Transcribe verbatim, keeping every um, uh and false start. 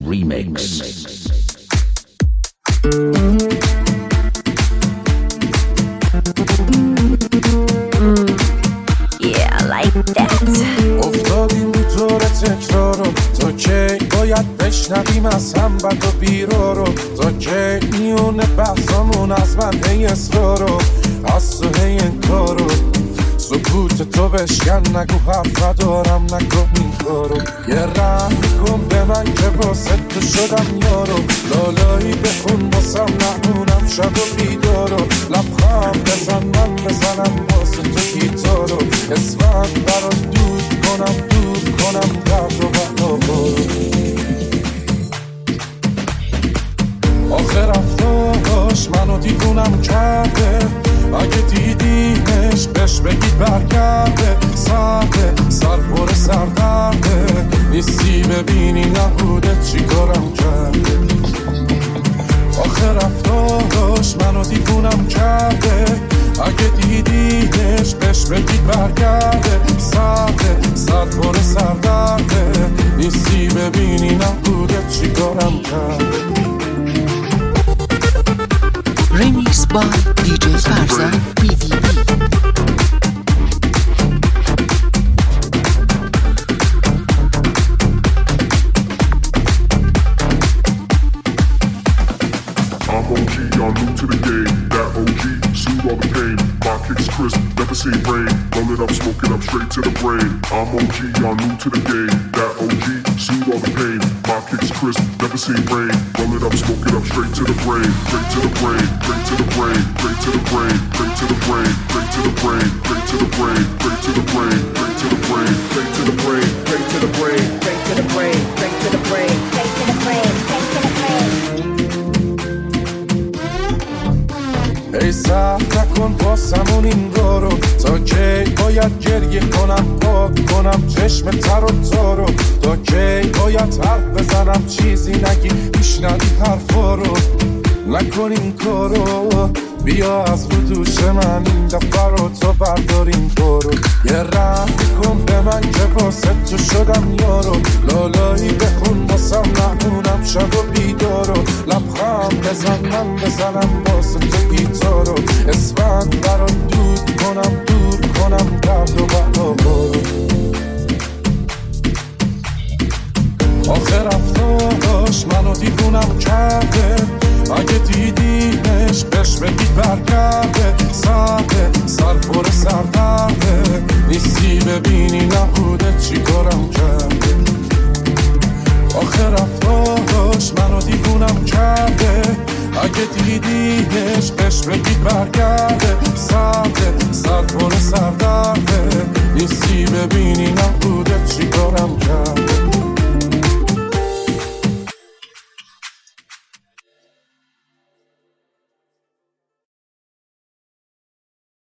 Remix. افتادیم رو طور تکرارو تا کی باید بشنویم از هم بد و بیرا رو تا کی میونه بحثامون از من هی اصرارو از تو هی انکارو سکوت تو بشکن نگو حرف دارم نکن این کارو یه رحم کن به من که واسه تو شدم یارو لالایی بخون باسم نمونم شب و بیدارو لبخند بزن من بزنم واسه تو گیتارو اسفند برات دود کنم دود کنم درد و بلا آخر رفتاش منو دیوونم کرده اگه دیدیمش بهش بگید برگرده سرده سر پر سردرده نیستی ببینی نبوده چی کارم کرده آخر رفتاش منو دیوونم کرده اگه دیدیمش بهش بگید برگرده سرده سر پر سردرده نیستی ببینی نبوده چی کارم کرده Remix by دی جی Farza بی دی بی. I'm O G, y'all new to the game. That O G, soothe all the pain. My kicks crisp, never seen rain. Roll it up, smoke it up, straight to the brain. I'm O G, y'all new to the game. That O G, soothe all the pain. My kicks crisp, never seen rain. Roll it up, smoke it up, straight to the brain. Straight to the brain, straight to the brain, straight to the brain, straight to the brain, straight to the brain, straight to the brain, straight to the brain, straight to the brain, straight to the brain, straight to the brain, straight to the brain, straight to the brain, straight to the brain, straight to the brain. ای سخت نکن باسمون این دارو تا کی باید گریه کنم پاک کنم چشم تر و تارو تا کی باید حرف بزنم چیزی نگی میشنوی حرفا رو نکن این کارو بیا از رو دوش من این دفعه رو تا برداریم برو یه رحم کن به من که واسه تو شدم یارو لالایی بخون باسم نمونم شب و بیدارو لبخند بزن من بزنم واسه تو گیتارو اسفند برات دود کنم دور کنم درد و بلا برو آخر رفتاش منو دیوونم کرده اگه دیدیمش بهش بگید برگرده سرده سر پر سردرده نیستی ببینی نبوده چی کارم کرده آخر رفتاش منو دیوونم کرده اگه دیدیمش بهش بگید برگرده سرده سر پر سردرده نیستی ببینی نبوده چی کارم کرده